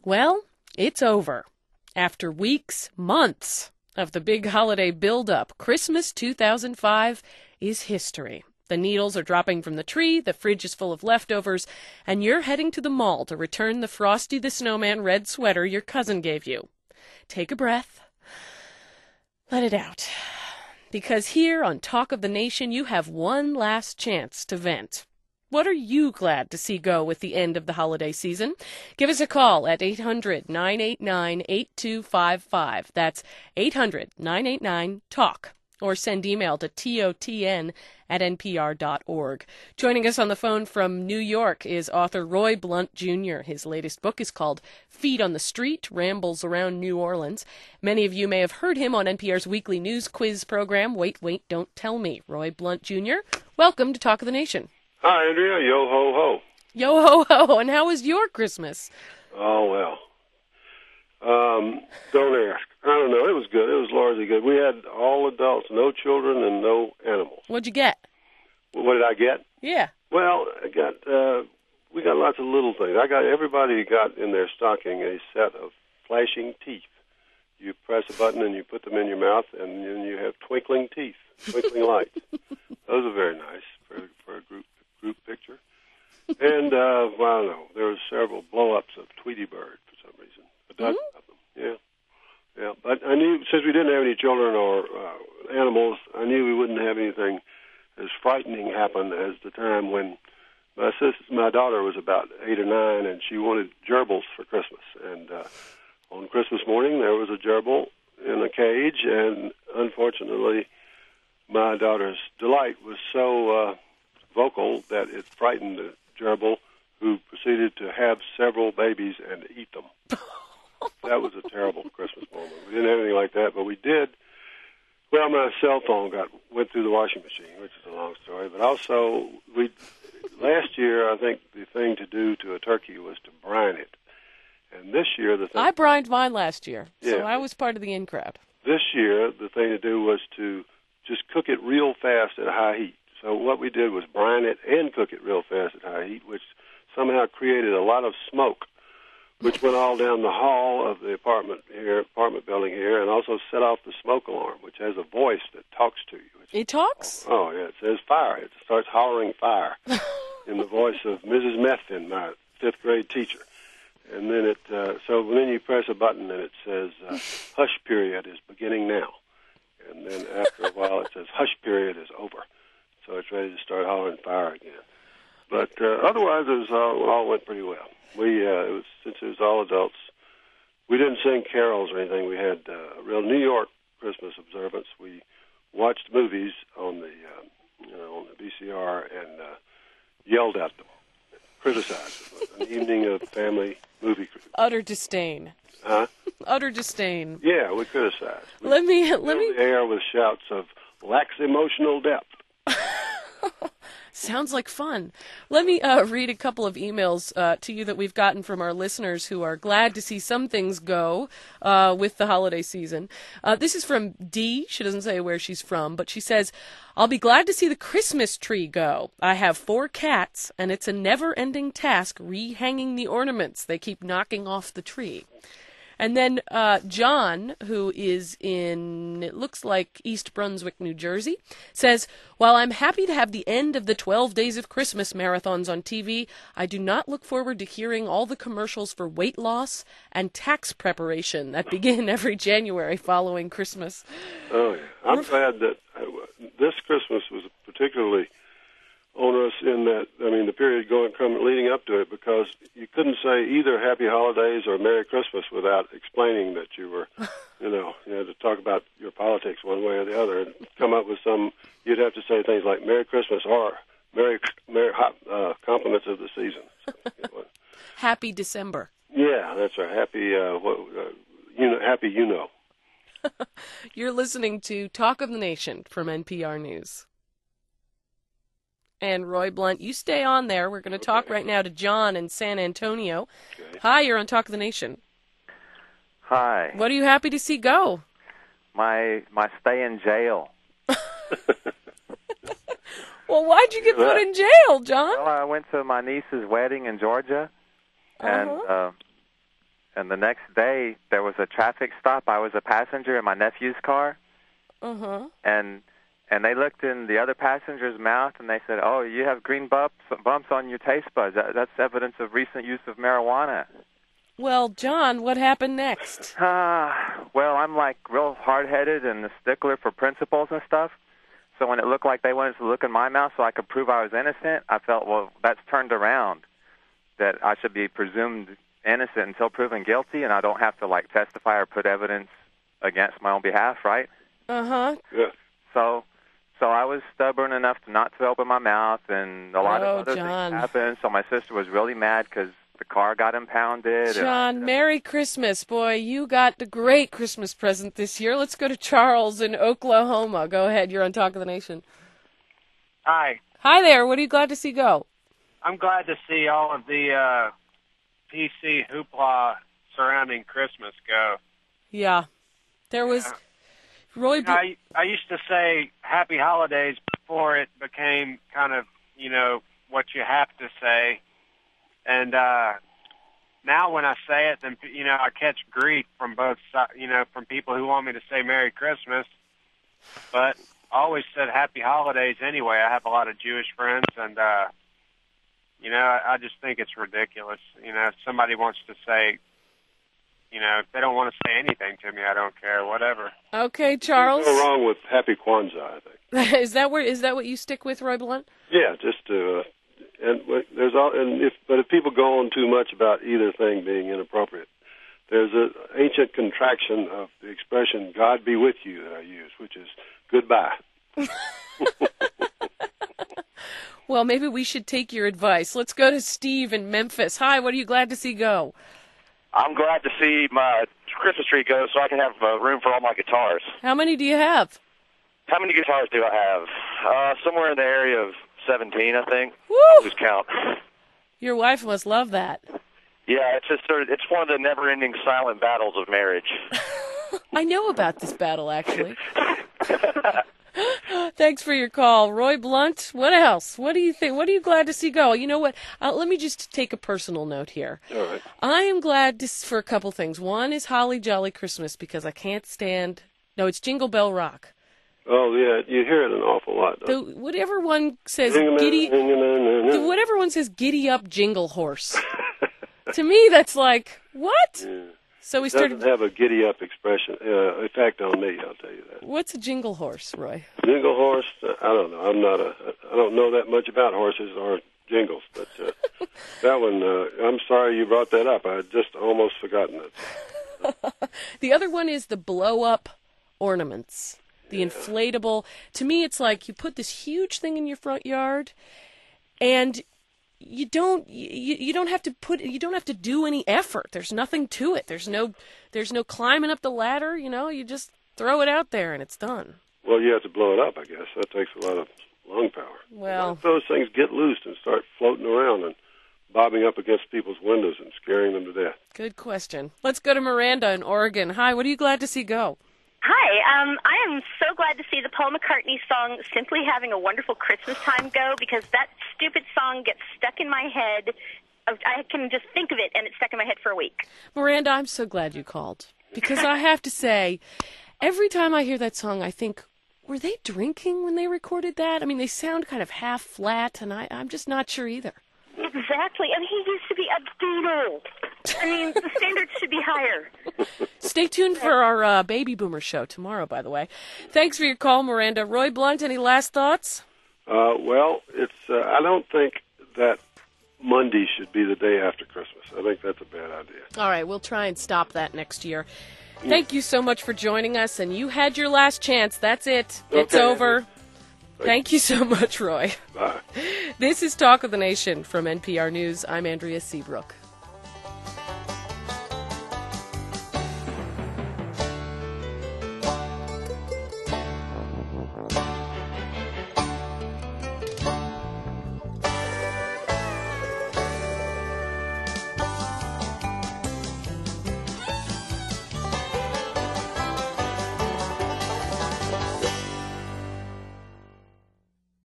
Well, it's over. After weeks, months of the big holiday build-up, Christmas 2005 is history. The needles are dropping from the tree, the fridge is full of leftovers, and you're heading to the mall to return the Frosty the Snowman red sweater your cousin gave you. Take a breath. Let it out. Because here on Talk of the Nation, you have one last chance to vent. What are you glad to see go with the end of the holiday season? Give us a call at 800-989-8255. That's 800-989-TALK. Or send email to totn@npr.org. Joining us on the phone from New York is author Roy Blount, Jr. His latest book is called Feet on the Street, Rambles Around New Orleans. Many of you may have heard him on NPR's weekly news quiz program, Wait, Don't Tell Me. Roy Blount, Jr., welcome to Talk of the Nation. Hi, Andrea. Yo ho ho. Yo ho ho. And how was your Christmas? Oh, well. Don't ask. I don't know. It was good. It was largely good. We had all adults, no children, and no animals. What'd you get? What did I get? Yeah. Well, we got lots of little things. Everybody got in their stocking a set of flashing teeth. You press a button and you put them in your mouth, and then you have twinkling teeth, twinkling lights. Those are very nice for a group picture. And, well, I don't know, there were several blow-ups of Tweety Bird for some reason. A dozen of them, yeah. Yeah, but I knew, since we didn't have any children or animals, I knew we wouldn't have anything as frightening happen as the time when my daughter was about 8 or 9, and she wanted gerbils for Christmas. And on Christmas morning, there was a gerbil in a cage, and unfortunately, my daughter's delight was so vocal that it frightened the gerbil, who proceeded to have several babies and eat them. That was a terrible Christmas moment. We didn't have anything like that, but we did. Well, my cell phone went through the washing machine, which is a long story. But also, last year, I think the thing to do to a turkey was to brine it. And this year, I brined mine last year, so I was part of the in crowd. This year, the thing to do was to just cook it real fast at a high heat. So what we did was brine it and cook it real fast at high heat, which somehow created a lot of smoke, which went all down the hall of the apartment building here, and also set off the smoke alarm, which has a voice that talks to you. It talks? Oh, yeah. It says fire. It starts hollering fire in the voice of Mrs. Methvin, my 5th grade teacher. And then so then you press a button and it says, hush period is beginning now. And then after a while it says, hush period is over. So it's ready to start hollering fire again. But otherwise, it all went pretty well. Since it was all adults, we didn't sing carols or anything. We had a real New York Christmas observance. We watched movies on the VCR and yelled at them, criticized them. An evening of family movie criticism. Utter disdain. Huh? Utter disdain. Yeah, we criticized. Let me the air with shouts of lacks emotional depth. Sounds like fun. Let me read a couple of emails to you that we've gotten from our listeners who are glad to see some things go with the holiday season. This is from Dee. She doesn't say where she's from, but she says, I'll be glad to see the Christmas tree go. I have 4 cats, and it's a never-ending task rehanging the ornaments. They keep knocking off the tree. And then John, who is in, it looks like East Brunswick, New Jersey, says, while I'm happy to have the end of the 12 Days of Christmas marathons on TV, I do not look forward to hearing all the commercials for weight loss and tax preparation that begin every January following Christmas. Oh, yeah. I'm glad that this Christmas was particularly onerous in that, the period leading up to it, because you couldn't say either Happy Holidays or Merry Christmas without explaining that you were, you had to talk about your politics one way or the other and come up with you'd have to say things like Merry Christmas or Merry compliments of the season. So, Happy December. Yeah, that's right. Happy, happy. You're listening to Talk of the Nation from NPR News. And Roy Blount, you stay on there. We're going to talk right now to John in San Antonio. Okay. Hi, you're on Talk of the Nation. Hi. What are you happy to see go? My stay in jail. Well, why'd you get put in jail, John? Well, I went to my niece's wedding in Georgia, and And the next day, there was a traffic stop. I was a passenger in my nephew's car. Uh-huh. And they looked in the other passenger's mouth, and they said, "Oh, you have green bumps on your taste buds. That's evidence of recent use of marijuana." Well, John, what happened next? Well, I'm like real hard-headed and a stickler for principles and stuff. So when it looked like they wanted to look in my mouth so I could prove I was innocent, I felt, well, that's turned around, that I should be presumed innocent until proven guilty, and I don't have to, like, testify or put evidence against my own behalf, right? Yeah. So I was stubborn enough not to open my mouth, and a lot of other John. things happened. So my sister was really mad because the car got impounded. John, Merry Christmas. Boy, you got a great Christmas present this year. Let's go to Charles in Oklahoma. Go ahead. You're on Talk of the Nation. Hi. Hi there. What are you glad to see go? I'm glad to see all of the PC hoopla surrounding Christmas go. Yeah. There was Roy... I used to say Happy Holidays before it became kind of, what you have to say. And now when I say it, then, I catch grief from both sides, from people who want me to say Merry Christmas. But I always said Happy Holidays anyway. I have a lot of Jewish friends, and, I just think it's ridiculous. If somebody wants to say, if they don't want to say anything to me, I don't care, whatever. Okay, Charles. There's no wrong with Happy Kwanzaa, I think. Is that what you stick with, Roy Blunt? Yeah, just to... But if people go on too much about either thing being inappropriate, there's an ancient contraction of the expression "God be with you" that I use, which is goodbye. Well, maybe we should take your advice. Let's go to Steve in Memphis. Hi, what are you glad to see go? I'm glad to see my Christmas tree go so I can have room for all my guitars. How many do you have? How many guitars do I have? Somewhere in the area of 17, I think. Woo! I'll lose count. Your wife must love that. Yeah, it's just it's one of the never-ending silent battles of marriage. I know about this battle, actually. Thanks for your call. Roy Blunt, what else? What do you think? What are you glad to see go? You know what? Let me just take a personal note here. All right. I am glad for a couple things. One is Holly Jolly Christmas because I can't stand... No, it's Jingle Bell Rock. Oh, yeah, you hear it an awful lot. Whatever one says giddy up jingle horse. To me, that's like, what? Yeah. So we It started... doesn't have a giddy up expression. Effect on me, I'll tell you that. What's a jingle horse, Roy? Jingle horse? I don't know. I don't know that much about horses or jingles, but that one, I'm sorry you brought that up. I had just almost forgotten it. The other one is the blow-up ornaments. The inflatable. To me, it's like you put this huge thing in your front yard, and you don't have to do any effort. There's nothing to it. There's no climbing up the ladder. You just throw it out there and it's done. Well, you have to blow it up, I guess. That takes a lot of lung power. Well, what if those things get loose and start floating around and bobbing up against people's windows and scaring them to death? Good question. Let's go to Miranda in Oregon. Hi, what are you glad to see go? Hi, I am so glad to see the Paul McCartney song Simply Having a Wonderful Christmas Time go, because that stupid song gets stuck in my head. I can just think of it, and it's stuck in my head for a week. Miranda, I'm so glad you called, because I have to say, every time I hear that song, I think, were they drinking when they recorded that? I mean, they sound kind of half flat, and I'm just not sure either. Exactly. I mean, he used to be a Beatle. I mean, the standards should be higher. Stay tuned for our Baby Boomer show tomorrow, by the way. Thanks for your call, Miranda. Roy Blunt, any last thoughts? Well, it's. I don't think that Monday should be the day after Christmas. I think that's a bad idea. All right, we'll try and stop that next year. Thank you so much for joining us, and you had your last chance. That's it. It's over. Thank you so much, Roy. Bye. This is Talk of the Nation from NPR News. I'm Andrea Seabrook.